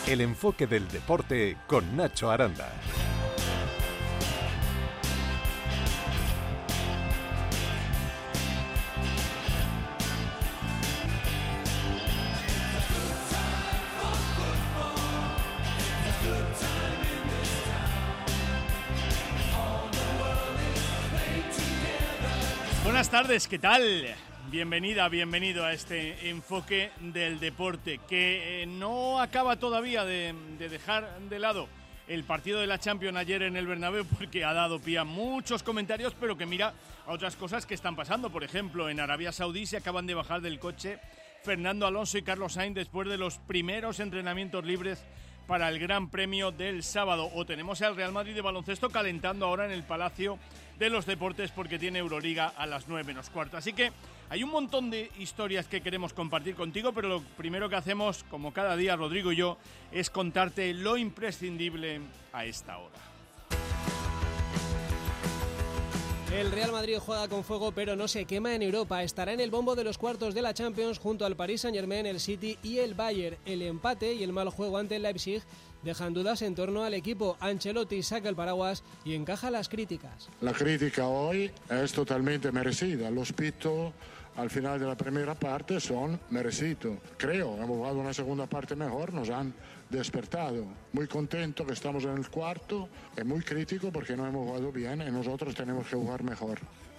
El enfoque del deporte con Nacho Aranda. Buenas tardes, ¿qué tal? Bienvenida, bienvenido a este enfoque del deporte que no acaba todavía de dejar de lado el partido de la Champions ayer en el Bernabéu, porque ha dado pie a muchos comentarios, pero que mira a otras cosas que están pasando. Por ejemplo, en Arabia Saudí se acaban de bajar del coche Fernando Alonso y Carlos Sainz después de los primeros entrenamientos libres para el Gran Premio del sábado. O tenemos al Real Madrid de baloncesto calentando ahora en el Palacio de los Deportes porque tiene Euroliga a las 9:15. Así que hay un montón de historias que queremos compartir contigo, pero lo primero que hacemos, como cada día Rodrigo y yo, es contarte lo imprescindible a esta hora. El Real Madrid juega con fuego pero no se quema en Europa. Estará en el bombo de los cuartos de la Champions junto al Paris Saint-Germain, el City y el Bayern. El empate y el mal juego ante el Leipzig dejan dudas en torno al equipo. Ancelotti saca el paraguas y encaja las críticas. La crítica hoy es totalmente merecida. Los pitos al final de la primera parte son merecidos. Creo, hemos jugado una segunda parte mejor, nos han despertado. Muy contento que estamos en el cuarto, es muy crítico porque no hemos jugado bien y nosotros tenemos que jugar mejor.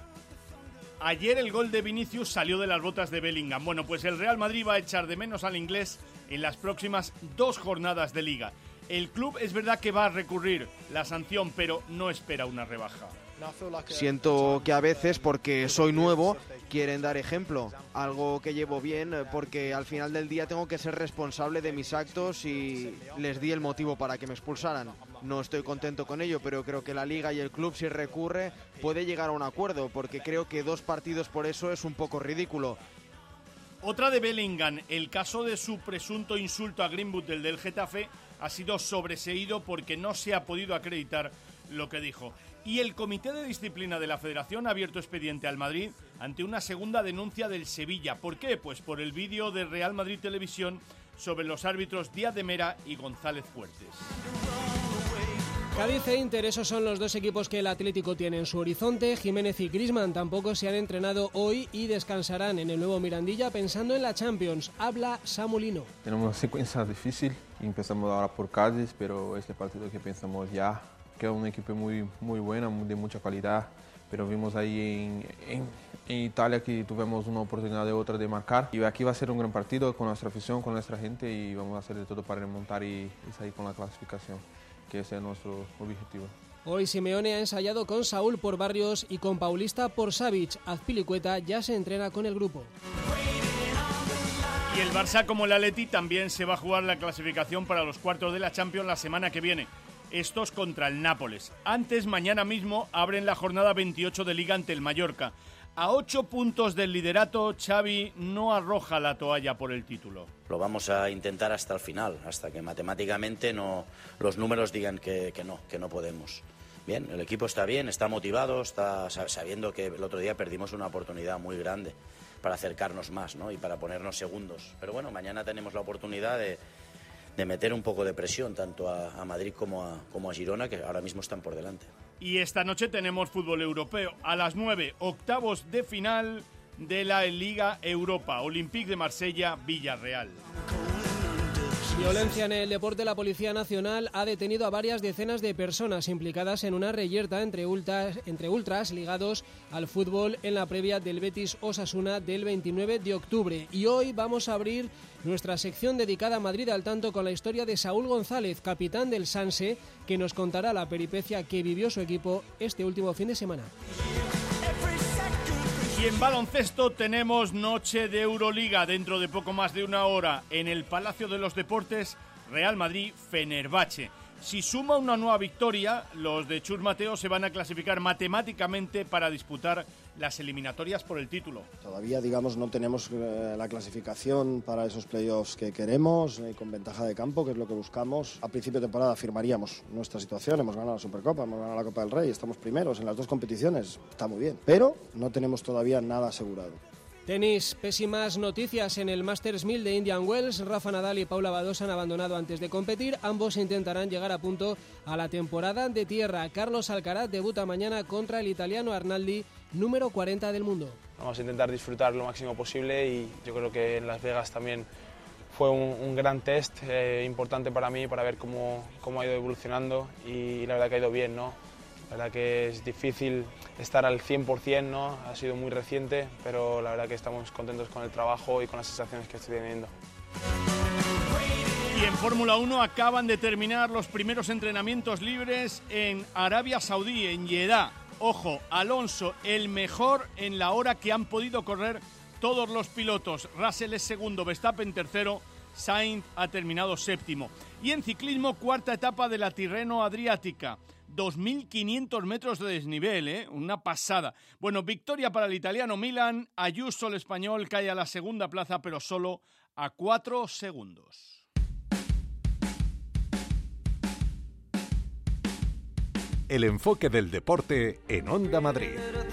Ayer el gol de Vinicius salió de las botas de Bellingham. Bueno, pues el Real Madrid va a echar de menos al inglés en las próximas 2 jornadas de Liga. El club es verdad que va a recurrir la sanción, pero no espera una rebaja. Siento que a veces, porque soy nuevo, quieren dar ejemplo, algo que llevo bien, porque al final del día tengo que ser responsable de mis actos y les di el motivo para que me expulsaran. No estoy contento con ello, pero creo que la Liga y el club, si recurre, puede llegar a un acuerdo, porque creo que 2 partidos por eso es un poco ridículo. Otra de Bellingham, el caso de su presunto insulto a Greenwood del Getafe ha sido sobreseído porque no se ha podido acreditar lo que dijo. Y el Comité de Disciplina de la Federación ha abierto expediente al Madrid ante una segunda denuncia del Sevilla. ¿Por qué? Pues por el vídeo de Real Madrid Televisión sobre los árbitros Díaz de Mera y González Fuertes. Cádiz e Inter, esos son los 2 equipos que el Atlético tiene en su horizonte. Jiménez y Griezmann tampoco se han entrenado hoy y descansarán en el nuevo Mirandilla pensando en la Champions. Habla Samu Lino. Tenemos una secuencia difícil y empezamos ahora por Cádiz, pero este partido que pensamos ya, que es un equipo muy bueno, de mucha calidad, pero vimos ahí en Italia que tuvimos una oportunidad de otra de marcar. Y aquí va a ser un gran partido con nuestra afición, con nuestra gente y vamos a hacer de todo para remontar y salir con la clasificación, que ese es nuestro objetivo. Hoy Simeone ha ensayado con Saúl por Barrios y con Paulista por Savic. Azpilicueta ya se entrena con el grupo. Y el Barça, como el Atleti, también se va a jugar la clasificación para los cuartos de la Champions la semana que viene. Estos contra el Nápoles. Antes, mañana mismo, abren la jornada 28 de Liga ante el Mallorca. A 8 puntos del liderato, Xavi no arroja la toalla por el título. Lo vamos a intentar hasta el final, hasta que matemáticamente los números digan que no podemos. Bien, el equipo está bien, está motivado, está sabiendo que el otro día perdimos una oportunidad muy grande para acercarnos más, ¿no? Y para ponernos segundos. Pero bueno, mañana tenemos la oportunidad de meter un poco de presión tanto a Madrid como a Girona, que ahora mismo están por delante. Y esta noche tenemos fútbol europeo. A las 9, octavos de final de la Liga Europa. Olympique de Marsella, Villarreal. Violencia en el deporte. La Policía Nacional ha detenido a varias decenas de personas implicadas en una reyerta entre ultras ligados al fútbol en la previa del Betis Osasuna del 29 de octubre. Y hoy vamos a abrir nuestra sección dedicada a Madrid al tanto con la historia de Saúl González, capitán del Sanse, que nos contará la peripecia que vivió su equipo este último fin de semana. Y en baloncesto tenemos noche de Euroliga dentro de poco más de una hora en el Palacio de los Deportes, Real Madrid-Fenerbahce. Si suma una nueva victoria, los de Chus Mateo se van a clasificar matemáticamente para disputar las eliminatorias por el título. Todavía, digamos, no tenemos la clasificación para esos playoffs que queremos, con ventaja de campo, que es lo que buscamos. A principio de temporada afirmaríamos nuestra situación, hemos ganado la Supercopa, hemos ganado la Copa del Rey, estamos primeros en las 2 competiciones, está muy bien, pero no tenemos todavía nada asegurado. Tenis, pésimas noticias en el Masters 1000 de Indian Wells. Rafa Nadal y Paula Badosa han abandonado antes de competir. Ambos intentarán llegar a punto a la temporada de tierra. Carlos Alcaraz debuta mañana contra el italiano Arnaldi, número 40 del mundo. Vamos a intentar disfrutar lo máximo posible y yo creo que en Las Vegas también fue un gran test importante para mí, para ver cómo ha ido evolucionando y la verdad que ha ido bien, ¿no? La verdad que es difícil estar al 100%, ¿no? Ha sido muy reciente, pero la verdad que estamos contentos con el trabajo y con las sensaciones que estoy teniendo. Y en Fórmula 1 acaban de terminar los primeros entrenamientos libres en Arabia Saudí, en Jeddah. Ojo, Alonso, el mejor en la hora que han podido correr todos los pilotos. Russell es segundo, Verstappen tercero, Sainz ha terminado séptimo. Y en ciclismo, cuarta etapa de la Tirreno Adriática. 2.500 metros de desnivel, una pasada. Bueno, victoria para el italiano Milan. Ayuso, el español, cae a la segunda plaza, pero solo a 4 segundos. El enfoque del deporte en Onda Madrid.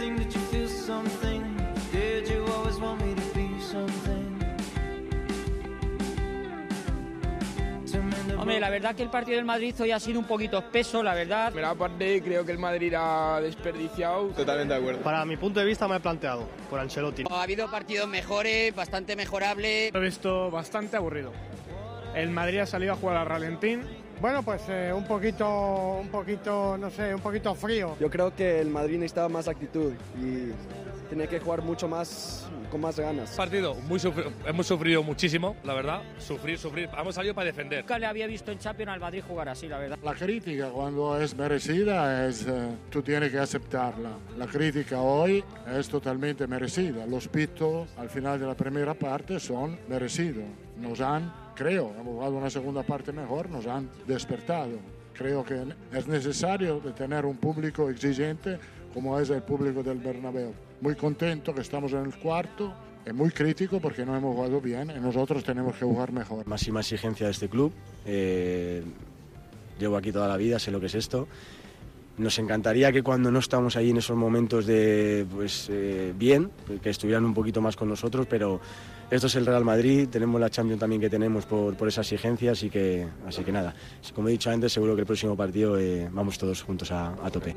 Hombre, la verdad que el partido del Madrid hoy ha sido un poquito espeso, la verdad. Primera parte creo que el Madrid ha desperdiciado. Totalmente de acuerdo. Para mi punto de vista me he planteado por Ancelotti. Ha habido partidos mejores, bastante mejorables. Lo he visto bastante aburrido. El Madrid ha salido a jugar al ralentín. Bueno, pues un poquito, no sé, un poquito frío. Yo creo que el Madrid necesitaba más actitud y tenía que jugar mucho más, con más ganas. Partido hemos sufrido muchísimo, la verdad. Sufrir. Hemos salido para defender. Nunca le había visto en Champions al Madrid jugar así, la verdad. La crítica cuando es merecida tú tienes que aceptarla. La crítica hoy es totalmente merecida. Los pitos al final de la primera parte son merecidos. Creo, hemos jugado una segunda parte mejor, nos han despertado. Creo que es necesario de tener un público exigente como es el público del Bernabéu. Muy contento que estamos en el cuarto, es muy crítico porque no hemos jugado bien y nosotros tenemos que jugar mejor. Máxima exigencia de este club, llevo aquí toda la vida, sé lo que es esto. Nos encantaría que cuando no estamos ahí en esos momentos de bien, que estuvieran un poquito más con nosotros, pero esto es el Real Madrid, tenemos la Champions también que tenemos por esa exigencia, así que nada, como he dicho antes, seguro que el próximo partido vamos todos juntos a tope.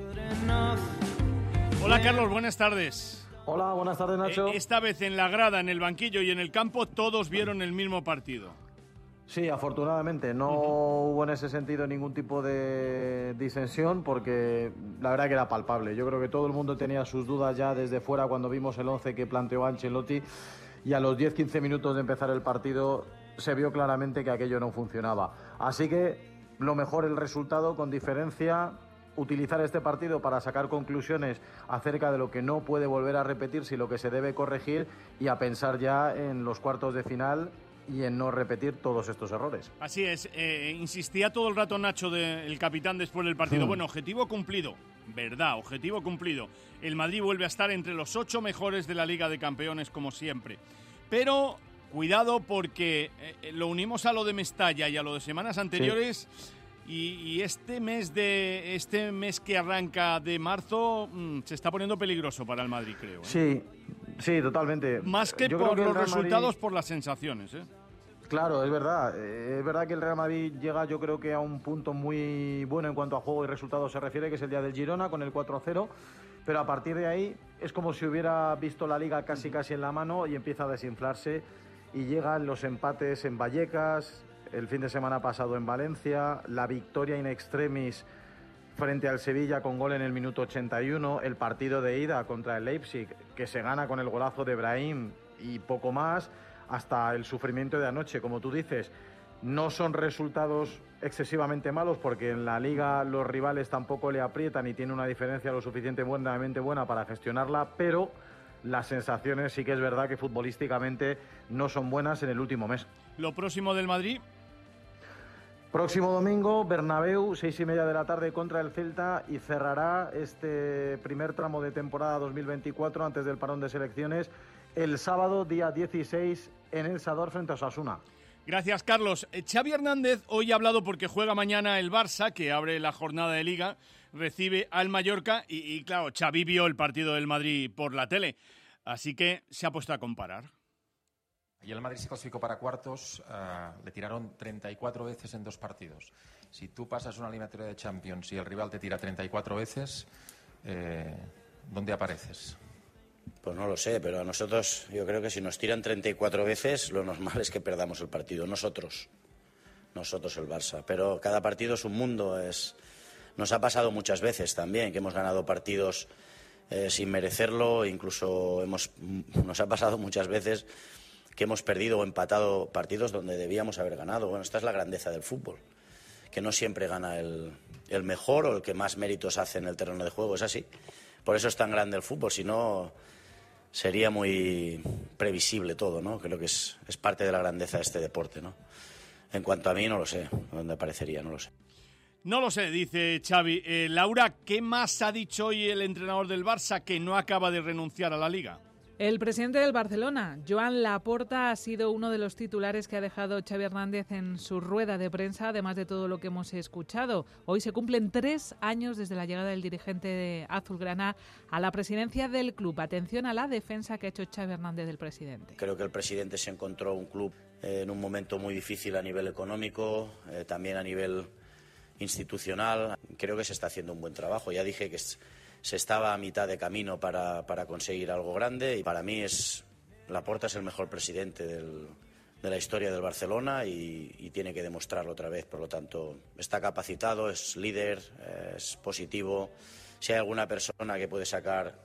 Hola Carlos, buenas tardes. Hola, buenas tardes Nacho. Esta vez en la grada, en el banquillo y en el campo todos vieron el mismo partido. Sí, afortunadamente no hubo en ese sentido ningún tipo de disensión porque la verdad que era palpable. Yo creo que todo el mundo tenía sus dudas ya desde fuera cuando vimos el 11 que planteó Ancelotti y a los 10-15 minutos de empezar el partido se vio claramente que aquello no funcionaba. Así que lo mejor el resultado con diferencia, utilizar este partido para sacar conclusiones acerca de lo que no puede volver a repetirse y lo que se debe corregir y a pensar ya en los cuartos de final y en no repetir todos estos errores. Así es, insistía todo el rato Nacho, el capitán, después del partido. Bueno, objetivo cumplido, verdad, objetivo cumplido. El Madrid vuelve a estar entre los 8 mejores de la Liga de Campeones, como siempre. Pero cuidado porque lo unimos a lo de Mestalla y a lo de semanas anteriores. Sí. Y este mes que arranca de marzo se está poniendo peligroso para el Madrid, creo. Sí, totalmente. Más que por los resultados, por las sensaciones, Claro, es verdad. Es verdad que el Real Madrid llega, yo creo que a un punto muy bueno en cuanto a juego y resultados se refiere, que es el día del Girona con el 4-0. Pero a partir de ahí es como si hubiera visto la Liga casi en la mano y empieza a desinflarse. Y llegan los empates en Vallecas, el fin de semana pasado en Valencia, la victoria in extremis frente al Sevilla con gol en el minuto 81, el partido de ida contra el Leipzig, que se gana con el golazo de Brahim y poco más, hasta el sufrimiento de anoche. Como tú dices, no son resultados excesivamente malos porque en la Liga los rivales tampoco le aprietan y tiene una diferencia lo suficientemente buena para gestionarla, pero las sensaciones sí que es verdad que futbolísticamente no son buenas en el último mes. ¿Lo próximo del Madrid? Próximo domingo, Bernabéu, 6:30 de la tarde contra el Celta y cerrará este primer tramo de temporada 2024 antes del parón de selecciones el sábado, día 16, en El Sador frente a Osasuna. Gracias, Carlos. Xavi Hernández hoy ha hablado porque juega mañana el Barça, que abre la jornada de Liga, recibe al Mallorca y claro, Xavi vio el partido del Madrid por la tele. Así que se ha puesto a comparar. Y el Madrid se clasificó para cuartos, le tiraron 34 veces en 2 partidos. Si tú pasas una eliminatoria de Champions y el rival te tira 34 veces, ¿dónde apareces? Pues no lo sé, pero a nosotros yo creo que si nos tiran 34 veces, lo normal es que perdamos el partido. Nosotros el Barça. Pero cada partido es un mundo. Nos ha pasado muchas veces también, que hemos ganado partidos sin merecerlo. Incluso nos ha pasado muchas veces que hemos perdido o empatado partidos donde debíamos haber ganado. Bueno, esta es la grandeza del fútbol, que no siempre gana el mejor o el que más méritos hace en el terreno de juego. Es así. Por eso es tan grande el fútbol, si no sería muy previsible todo, ¿no? Creo que es parte de la grandeza de este deporte, ¿no? En cuanto a mí, no lo sé, dónde aparecería, no lo sé. No lo sé, dice Xavi. Laura, ¿qué más ha dicho hoy el entrenador del Barça que no acaba de renunciar a la Liga? El presidente del Barcelona, Joan Laporta, ha sido uno de los titulares que ha dejado Xavi Hernández en su rueda de prensa, además de todo lo que hemos escuchado. Hoy se cumplen 3 años desde la llegada del dirigente azulgrana a la presidencia del club. Atención a la defensa que ha hecho Xavi Hernández del presidente. Creo que el presidente se encontró un club en un momento muy difícil a nivel económico, también a nivel institucional. Creo que se está haciendo un buen trabajo. Ya dije que se estaba a mitad de camino para conseguir algo grande y para mí Laporta es el mejor presidente de la historia del Barcelona y tiene que demostrarlo otra vez. Por lo tanto, está capacitado, es líder, es positivo. Si hay alguna persona que puede sacar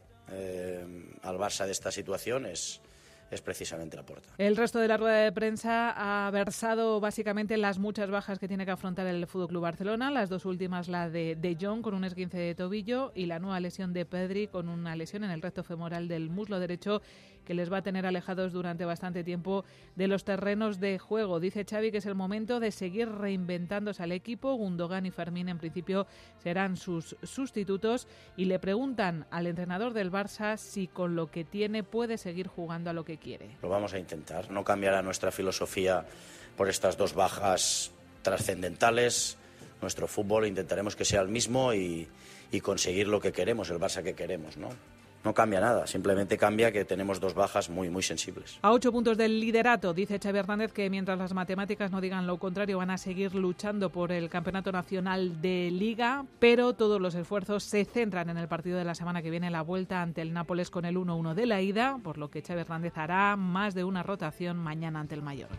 al Barça de esta situación es precisamente Laporta. El resto de la rueda de prensa ha versado básicamente las muchas bajas que tiene que afrontar el FC Barcelona, las 2 últimas, la de Jong con un esguince de tobillo y la nueva lesión de Pedri con una lesión en el recto femoral del muslo derecho que les va a tener alejados durante bastante tiempo de los terrenos de juego. Dice Xavi que es el momento de seguir reinventándose al equipo. Gundogan y Fermín en principio serán sus sustitutos y le preguntan al entrenador del Barça si con lo que tiene puede seguir jugando a lo que quiere. Lo vamos a intentar. No cambiará nuestra filosofía por estas 2 bajas trascendentales. Nuestro fútbol intentaremos que sea el mismo y conseguir lo que queremos, el Barça que queremos, ¿no? No cambia nada, simplemente cambia que tenemos 2 bajas muy, muy sensibles. A 8 puntos del liderato, dice Xavi Hernández que mientras las matemáticas no digan lo contrario van a seguir luchando por el Campeonato Nacional de Liga, pero todos los esfuerzos se centran en el partido de la semana que viene, la vuelta ante el Nápoles con el 1-1 de la ida, por lo que Xavi Hernández hará más de una rotación mañana ante el Mallorca.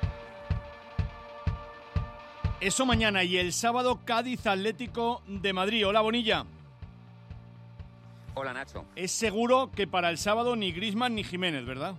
Eso mañana y el sábado Cádiz Atlético de Madrid. Hola, Bonilla. Hola, Nacho. Es seguro que para el sábado ni Griezmann ni Jiménez, ¿verdad?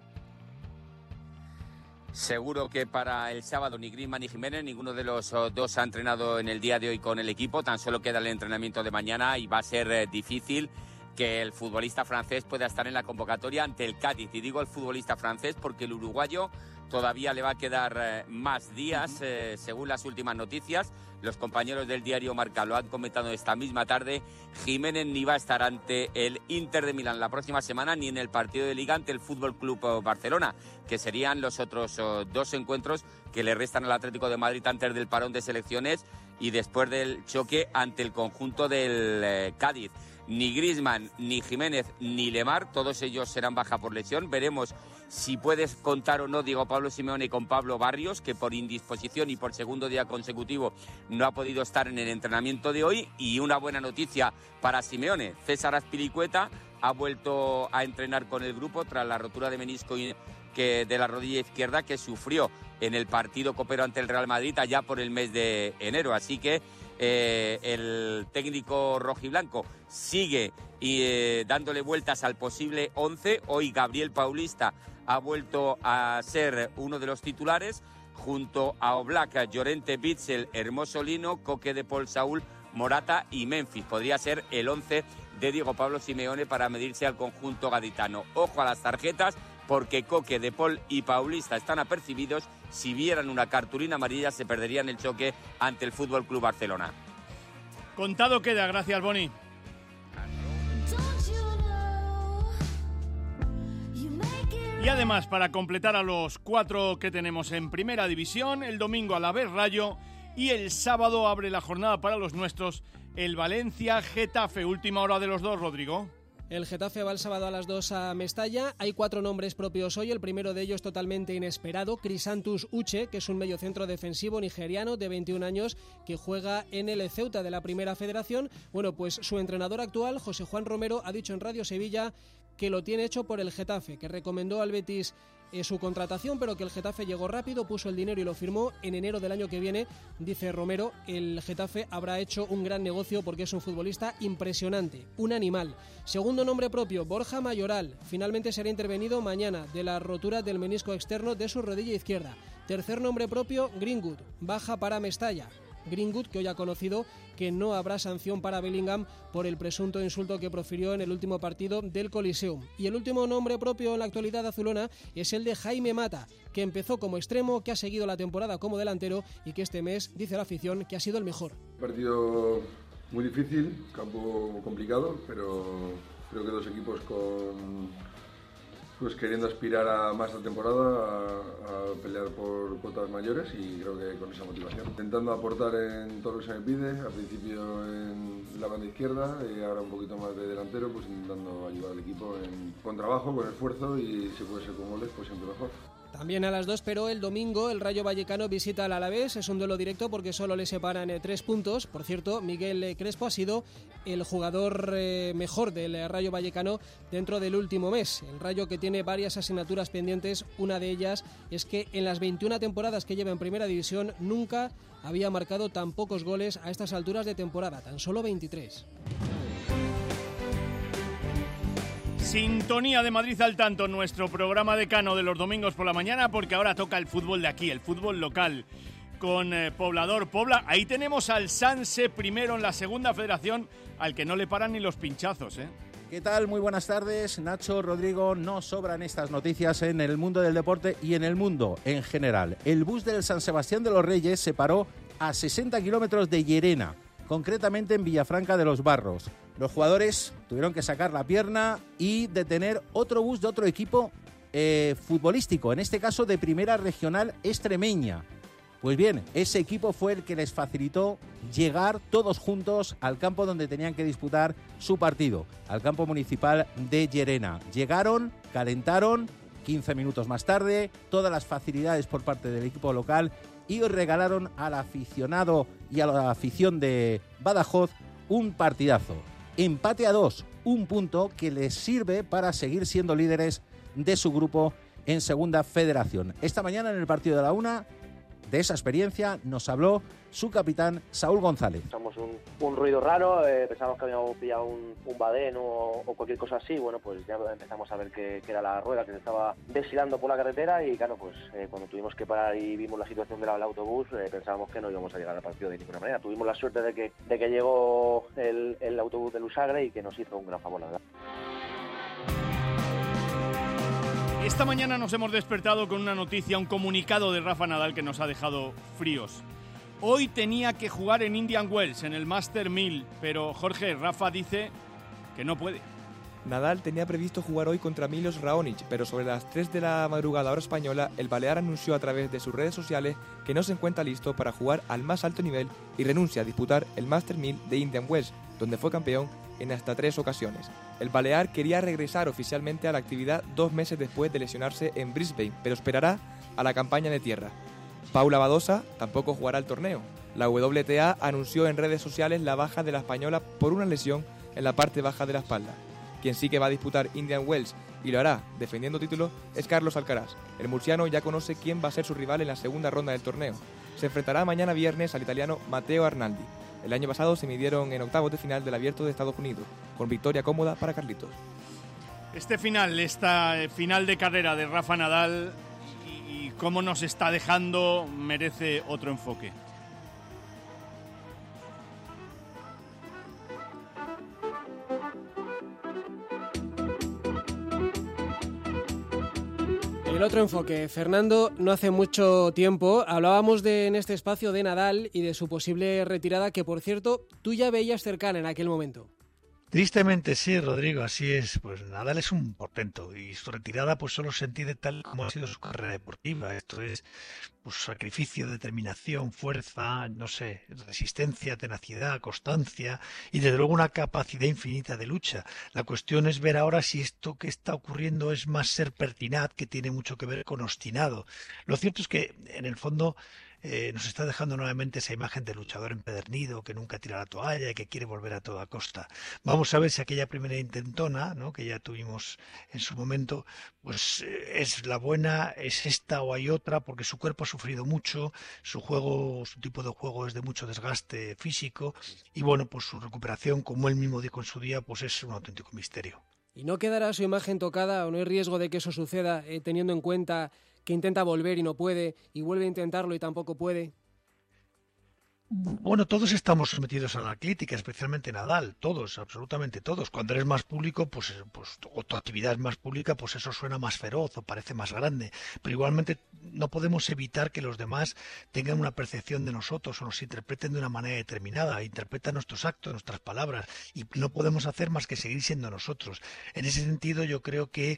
Seguro que para el sábado ni Griezmann ni Jiménez, ninguno de los 2 ha entrenado en el día de hoy con el equipo, tan solo queda el entrenamiento de mañana y va a ser difícil que el futbolista francés pueda estar en la convocatoria ante el Cádiz. Y digo el futbolista francés porque el uruguayo todavía le va a quedar más días, según las últimas noticias. Los compañeros del diario Marca lo han comentado esta misma tarde. Jiménez ni va a estar ante el Inter de Milán la próxima semana, ni en el partido de Liga ante el Fútbol Club Barcelona, que serían los otros 2 encuentros que le restan al Atlético de Madrid antes del parón de selecciones y después del choque ante el conjunto del Cádiz. Ni Griezmann, ni Jiménez, ni Lemar, todos ellos serán baja por lesión. Veremos si puedes contar o no Diego Pablo Simeone con Pablo Barrios, que por indisposición y por segundo día consecutivo no ha podido estar en el entrenamiento de hoy. Y una buena noticia para Simeone, César Azpilicueta ha vuelto a entrenar con el grupo tras la rotura de menisco de la rodilla izquierda que sufrió en el partido copero ante el Real Madrid allá por el mes de enero. Así que el técnico rojiblanco sigue dándole vueltas al posible 11. Hoy Gabriel Paulista ha vuelto a ser uno de los titulares junto a Oblak, Llorente, Witsel, Hermoso Lino, Coque, De Paul, Saúl, Morata y Memphis. Podría ser el 11 de Diego Pablo Simeone para medirse al conjunto gaditano. Ojo a las tarjetas porque Coque, De Paul y Paulista están apercibidos. Si vieran una cartulina amarilla se perderían el choque ante el Fútbol Club Barcelona. Contado queda, gracias Boni. Y además, para completar a los 4 que tenemos en Primera División, el domingo Alavés Rayo y el sábado abre la jornada para los nuestros el Valencia Getafe. Última hora de los 2, Rodrigo. El Getafe va el sábado a las 2 a Mestalla. Hay 4 nombres propios hoy. El primero de ellos totalmente inesperado, Chrysanthus Uche, que es un mediocentro defensivo nigeriano de 21 años que juega en el Ceuta de la Primera Federación. Bueno, pues su entrenador actual, José Juan Romero, ha dicho en Radio Sevilla que lo tiene hecho por el Getafe, que recomendó al Betis su contratación, pero que el Getafe llegó rápido, puso el dinero y lo firmó en enero del año que viene. Dice Romero, el Getafe habrá hecho un gran negocio porque es un futbolista impresionante, un animal. Segundo nombre propio, Borja Mayoral, finalmente será intervenido mañana de la rotura del menisco externo de su rodilla izquierda. Tercer nombre propio, Greenwood, baja para Mestalla. Greenwood, que hoy ha conocido que no habrá sanción para Bellingham por el presunto insulto que profirió en el último partido del Coliseum. Y el último nombre propio en la actualidad azulona es el de Jaime Mata, que empezó como extremo, que ha seguido la temporada como delantero y que este mes, dice la afición, que ha sido el mejor. Partido muy difícil, campo complicado, pero creo que dos equipos queriendo aspirar a más la temporada, a pelear por cuotas mayores, y creo que con esa motivación. Intentando aportar en todo lo que se me pide, al principio en la banda izquierda y ahora un poquito más de delantero, pues intentando ayudar al equipo con trabajo, con esfuerzo, y si puede ser con goles, pues siempre mejor. También a las 2, pero el domingo el Rayo Vallecano visita al Alavés. Es un duelo directo porque solo le separan 3 puntos. Por cierto, Miguel Crespo ha sido el jugador mejor del Rayo Vallecano dentro del último mes. El Rayo, que tiene varias asignaturas pendientes, una de ellas es que en las 21 temporadas que lleva en Primera División nunca había marcado tan pocos goles a estas alturas de temporada, tan solo 23. Sintonía de Madrid al tanto, nuestro programa decano de los domingos por la mañana, porque ahora toca el fútbol de aquí, el fútbol local, con Poblador Pobla. Ahí tenemos al Sanse primero en la Segunda Federación, al que no le paran ni los pinchazos, ¿eh? ¿Qué tal? Muy buenas tardes, Nacho, Rodrigo. No sobran estas noticias en el mundo del deporte y en el mundo en general. El bus del San Sebastián de los Reyes se paró a 60 kilómetros de Llerena, concretamente en Villafranca de los Barros. Los jugadores tuvieron que sacar la pierna y detener otro bus de otro equipo futbolístico, en este caso de Primera Regional Extremeña. Pues bien, ese equipo fue el que les facilitó llegar todos juntos al campo donde tenían que disputar su partido, al campo municipal de Llerena. Llegaron, calentaron, 15 minutos más tarde, todas las facilidades por parte del equipo local, y regalaron al aficionado y a la afición de Badajoz un partidazo. Empate a 2, un punto que les sirve para seguir siendo líderes de su grupo en Segunda Federación. Esta mañana en el partido de la 1, de esa experiencia nos habló su capitán Saúl González. Escuchamos un ruido raro, pensamos que habíamos pillado un badén o cualquier cosa así. Bueno, pues ya empezamos a ver que era la rueda que se estaba deshilando por la carretera, y claro, pues cuando tuvimos que parar y vimos la situación del autobús, pensábamos que no íbamos a llegar al partido de ninguna manera. Tuvimos la suerte de que llegó el autobús del Usagre y que nos hizo un gran favor, la verdad. Esta mañana nos hemos despertado con una noticia, un comunicado de Rafa Nadal que nos ha dejado fríos. Hoy tenía que jugar en Indian Wells, en el Master 1000, pero Jorge, Rafa dice que no puede. Nadal tenía previsto jugar hoy contra Milos Raonic, pero sobre las 3 de la madrugada hora española, el balear anunció a través de sus redes sociales que no se encuentra listo para jugar al más alto nivel y renuncia a disputar el Master 1000 de Indian Wells, donde fue campeón en hasta 3 ocasiones. El balear quería regresar oficialmente a la actividad 2 meses después de lesionarse en Brisbane, pero esperará a la campaña de tierra. Paula Badosa tampoco jugará el torneo. La WTA anunció en redes sociales la baja de la española por una lesión en la parte baja de la espalda. Quien sí que va a disputar Indian Wells y lo hará defendiendo título es Carlos Alcaraz. El murciano ya conoce quién va a ser su rival en la segunda ronda del torneo. Se enfrentará mañana viernes al italiano Matteo Arnaldi. El año pasado se midieron en octavos de final del Abierto de Estados Unidos, con victoria cómoda para Carlitos. Esta final de carrera de Rafa Nadal y cómo nos está dejando merece otro enfoque. El otro enfoque, Fernando, no hace mucho tiempo hablábamos en este espacio de Nadal y de su posible retirada, que por cierto tú ya veías cercana en aquel momento. Tristemente sí, Rodrigo, así es. Pues Nadal es un portento y su retirada pues solo se entiende tal como ha sido su carrera deportiva. Esto es pues sacrificio, determinación, fuerza, no sé, resistencia, tenacidad, constancia y desde luego una capacidad infinita de lucha. La cuestión es ver ahora si esto que está ocurriendo es más ser pertinaz, que tiene mucho que ver con obstinado. Lo cierto es que en el fondo nos está dejando nuevamente esa imagen de luchador empedernido que nunca tira la toalla y que quiere volver a toda costa. Vamos a ver si aquella primera intentona, ¿no?, que ya tuvimos en su momento, pues es la buena, es esta o hay otra, porque su cuerpo ha sufrido mucho, su tipo de juego es de mucho desgaste físico y bueno, pues su recuperación, como él mismo dijo en su día, pues es un auténtico misterio. ¿Y no quedará su imagen tocada o no hay riesgo de que eso suceda teniendo en cuenta que intenta volver y no puede, y vuelve a intentarlo y tampoco puede? Bueno, todos estamos sometidos a la crítica, especialmente Nadal, todos, absolutamente todos. Cuando eres más público, pues o tu actividad es más pública, pues eso suena más feroz o parece más grande. Pero igualmente no podemos evitar que los demás tengan una percepción de nosotros o nos interpreten de una manera determinada, interpretan nuestros actos, nuestras palabras, y no podemos hacer más que seguir siendo nosotros. En ese sentido, yo creo que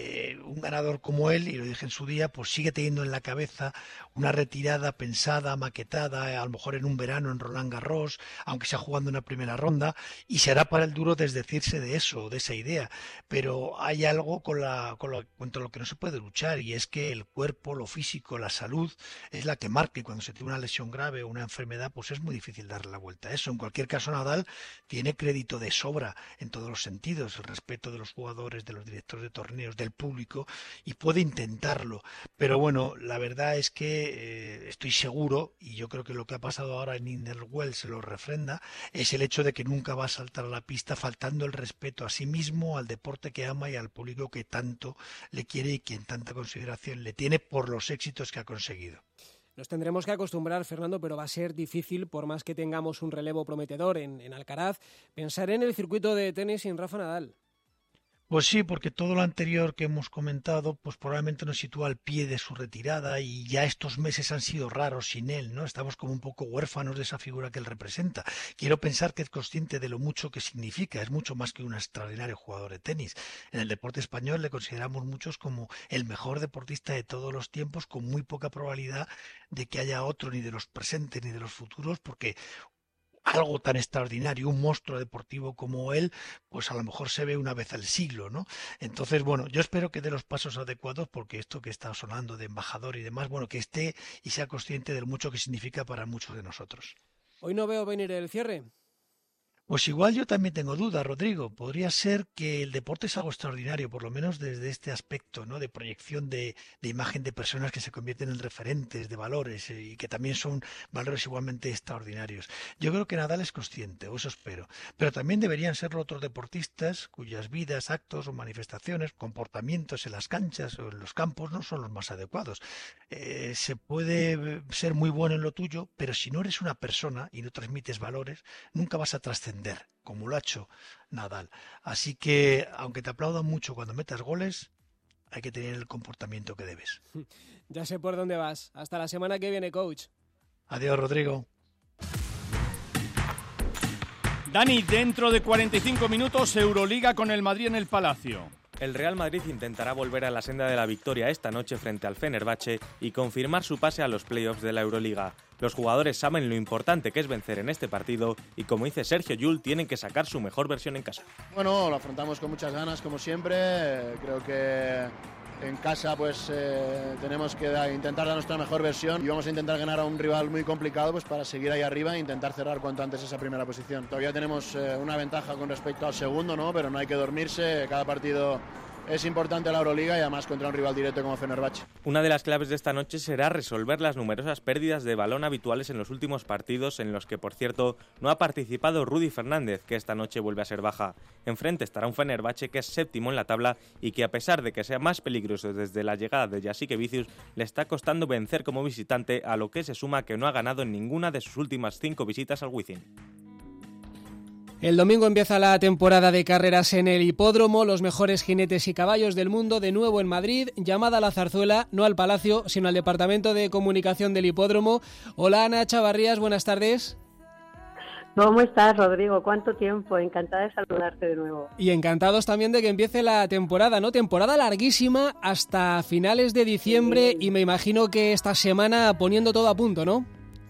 un ganador como él, y lo dije en su día, pues sigue teniendo en la cabeza una retirada pensada, maquetada, a lo mejor en un verano en Roland Garros, aunque sea jugando una primera ronda, y será para el duro desdecirse de eso, de esa idea. Pero hay algo contra lo que no se puede luchar, y es que el cuerpo, lo físico, la salud es la que marca, y cuando se tiene una lesión grave o una enfermedad, pues es muy difícil darle la vuelta a eso. En cualquier caso, Nadal tiene crédito de sobra en todos los sentidos, el respeto de los jugadores, de los directores de torneos, del público, y puede intentarlo. Pero bueno, la verdad es que estoy seguro, y yo creo que lo que ha pasado ahora en Indian Wells se lo refrenda, es el hecho de que nunca va a saltar a la pista faltando el respeto a sí mismo, al deporte que ama y al público que tanto le quiere y quien tanta consideración le tiene por los éxitos que ha conseguido. Nos tendremos que acostumbrar, Fernando, pero va a ser difícil, por más que tengamos un relevo prometedor en Alcaraz, pensar en el circuito de tenis sin Rafa Nadal. Pues sí, porque todo lo anterior que hemos comentado, pues probablemente nos sitúa al pie de su retirada y ya estos meses han sido raros sin él, ¿no? Estamos como un poco huérfanos de esa figura que él representa. Quiero pensar que es consciente de lo mucho que significa, es mucho más que un extraordinario jugador de tenis. En el deporte español le consideramos muchos como el mejor deportista de todos los tiempos, con muy poca probabilidad de que haya otro, ni de los presentes ni de los futuros, porque algo tan extraordinario, un monstruo deportivo como él, pues a lo mejor se ve una vez al siglo, ¿no? Entonces, bueno, yo espero que dé los pasos adecuados, porque esto que está sonando de embajador y demás, bueno, que esté y sea consciente de lo mucho que significa para muchos de nosotros. Hoy no veo venir el cierre. Pues igual yo también tengo dudas, Rodrigo. Podría ser que el deporte es algo extraordinario, por lo menos desde este aspecto, ¿no?, de proyección de imagen de personas que se convierten en referentes de valores y que también son valores igualmente extraordinarios. Yo creo que Nadal es consciente, o eso espero, pero también deberían serlo otros deportistas cuyas vidas, actos o manifestaciones, comportamientos en las canchas o en los campos no son los más adecuados. Se puede ser muy bueno en lo tuyo, pero si no eres una persona y no transmites valores, nunca vas a trascender, como lo ha hecho Nadal. Así que, aunque te aplaudan mucho cuando metas goles, hay que tener el comportamiento que debes. Ya sé por dónde vas. Hasta la semana que viene, coach. Adiós, Rodrigo. Dani, dentro de 45 minutos, Euroliga con el Madrid en el Palacio. El Real Madrid intentará volver a la senda de la victoria esta noche frente al Fenerbahce y confirmar su pase a los playoffs de la Euroliga. Los jugadores saben lo importante que es vencer en este partido y, como dice Sergio Llull, tienen que sacar su mejor versión en casa. Bueno, lo afrontamos con muchas ganas, como siempre. Creo que en casa pues tenemos que intentar dar nuestra mejor versión y vamos a intentar ganar a un rival muy complicado pues para seguir ahí arriba e intentar cerrar cuanto antes esa primera posición. Todavía tenemos una ventaja con respecto al segundo, ¿no? Pero no hay que dormirse. Cada partido es importante la Euroliga y además contra un rival directo como Fenerbahce. Una de las claves de esta noche será resolver las numerosas pérdidas de balón habituales en los últimos partidos, en los que, por cierto, no ha participado Rudy Fernández, que esta noche vuelve a ser baja. Enfrente estará un Fenerbahce que es séptimo en la tabla y que, a pesar de que sea más peligroso desde la llegada de Jasikevičius, le está costando vencer como visitante, a lo que se suma que no ha ganado en ninguna de sus últimas 5 visitas al Wizzing. El domingo empieza la temporada de carreras en el hipódromo, los mejores jinetes y caballos del mundo de nuevo en Madrid, llamada a la zarzuela, no al Palacio, sino al Departamento de Comunicación del Hipódromo. Hola Ana Chavarrías, buenas tardes. ¿Cómo estás, Rodrigo? ¿Cuánto tiempo? Encantada de saludarte de nuevo. Y encantados también de que empiece la temporada, ¿no? Temporada larguísima hasta finales de diciembre, y me imagino que esta semana poniendo todo a punto, ¿no?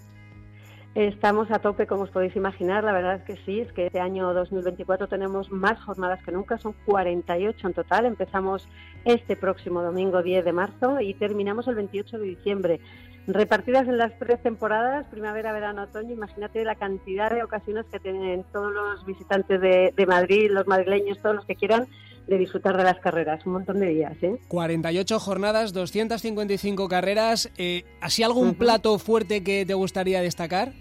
Estamos a tope, como os podéis imaginar. La verdad es que sí, es que este año 2024 tenemos más jornadas que nunca, son 48 en total. Empezamos este próximo domingo 10 de marzo y terminamos el 28 de diciembre. Repartidas en las 3 temporadas, primavera, verano, otoño. Imagínate la cantidad de ocasiones que tienen todos los visitantes de Madrid, los madrileños, todos los que quieran, de disfrutar de las carreras. Un montón de días, ¿eh? 48 jornadas, 255 carreras. ¿Así algún plato fuerte que te gustaría destacar?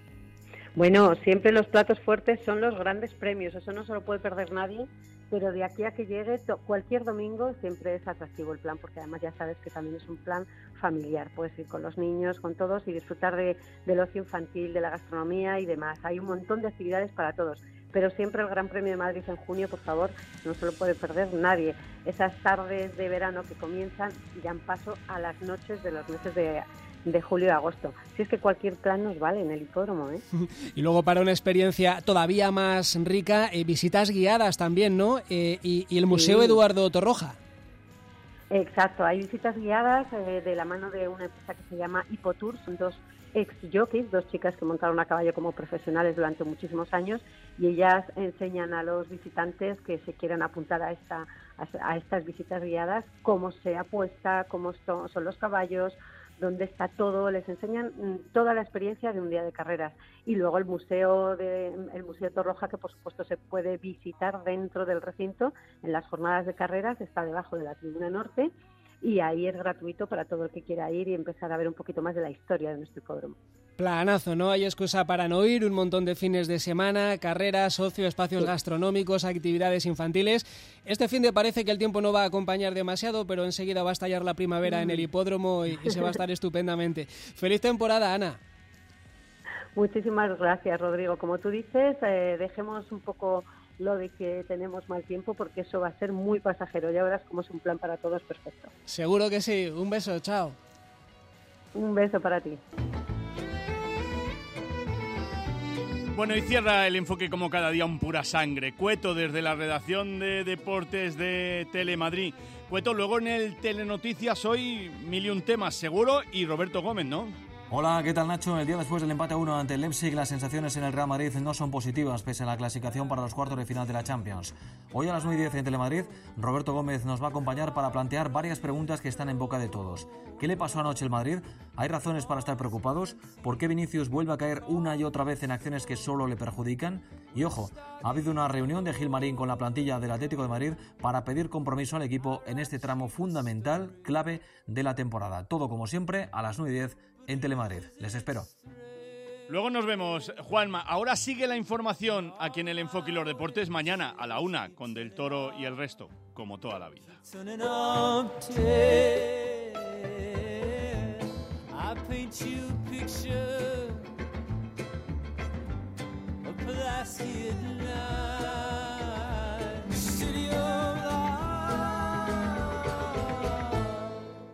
Bueno, siempre los platos fuertes son los grandes premios. Eso no se lo puede perder nadie. Pero de aquí a que llegue cualquier domingo siempre es atractivo el plan, porque además ya sabes que también es un plan familiar. Puedes ir con los niños, con todos, y disfrutar del ocio infantil, de la gastronomía y demás. Hay un montón de actividades para todos, pero siempre el Gran Premio de Madrid en junio, por favor, no se lo puede perder nadie. Esas tardes de verano que comienzan y dan paso a las noches de los meses de julio y agosto. Si es que cualquier plan nos vale en el hipódromo, ¿eh? Y luego, para una experiencia todavía más rica, visitas guiadas también, ¿no? Y el Museo Eduardo Torroja. Exacto, hay visitas guiadas de la mano de una empresa que se llama Hipotour. Son 2 ex-jockeys, 2 chicas que montaron a caballo como profesionales durante muchísimos años, y ellas enseñan a los visitantes que se quieran apuntar a estas visitas guiadas cómo se apuesta, cómo son los caballos, dónde está todo. Les enseñan toda la experiencia de un día de carreras. Y luego el Museo Torroja, que por supuesto se puede visitar dentro del recinto en las jornadas de carreras, está debajo de la tribuna norte, y ahí es gratuito para todo el que quiera ir y empezar a ver un poquito más de la historia de nuestro hipódromo. Planazo, ¿no? Hay excusa para no ir, un montón de fines de semana, carreras, ocio, espacios gastronómicos, actividades infantiles. Este fin de parece que el tiempo no va a acompañar demasiado, pero enseguida va a estallar la primavera en el hipódromo y se va a estar estupendamente. ¡Feliz temporada, Ana! Muchísimas gracias, Rodrigo. Como tú dices, dejemos un poco lo de que tenemos mal tiempo, porque eso va a ser muy pasajero. Ya verás cómo es un plan para todos perfecto. Seguro que sí. Un beso, chao. Un beso para ti. Bueno, y cierra el enfoque como cada día un pura sangre. Cueto, desde la redacción de deportes de Telemadrid. Cueto, luego en el Telenoticias hoy 1001 temas seguro, y Roberto Gómez, ¿no? Hola, ¿qué tal, Nacho? El día después del empate a 1 ante el Leipzig, las sensaciones en el Real Madrid no son positivas pese a la clasificación para los cuartos de final de la Champions. Hoy a las 9:10 en Telemadrid, Roberto Gómez nos va a acompañar para plantear varias preguntas que están en boca de todos. ¿Qué le pasó anoche al Madrid? ¿Hay razones para estar preocupados? ¿Por qué Vinicius vuelve a caer una y otra vez en acciones que solo le perjudican? Y ojo, ha habido una reunión de Gilmarín con la plantilla del Atlético de Madrid para pedir compromiso al equipo en este tramo fundamental, clave de la temporada. Todo como siempre a las 9:10 en Telemadrid. Les espero. Luego nos vemos, Juanma. Ahora sigue la información aquí en el Enfoque y los Deportes. Mañana a la 1 con Del Toro y el resto, como toda la vida.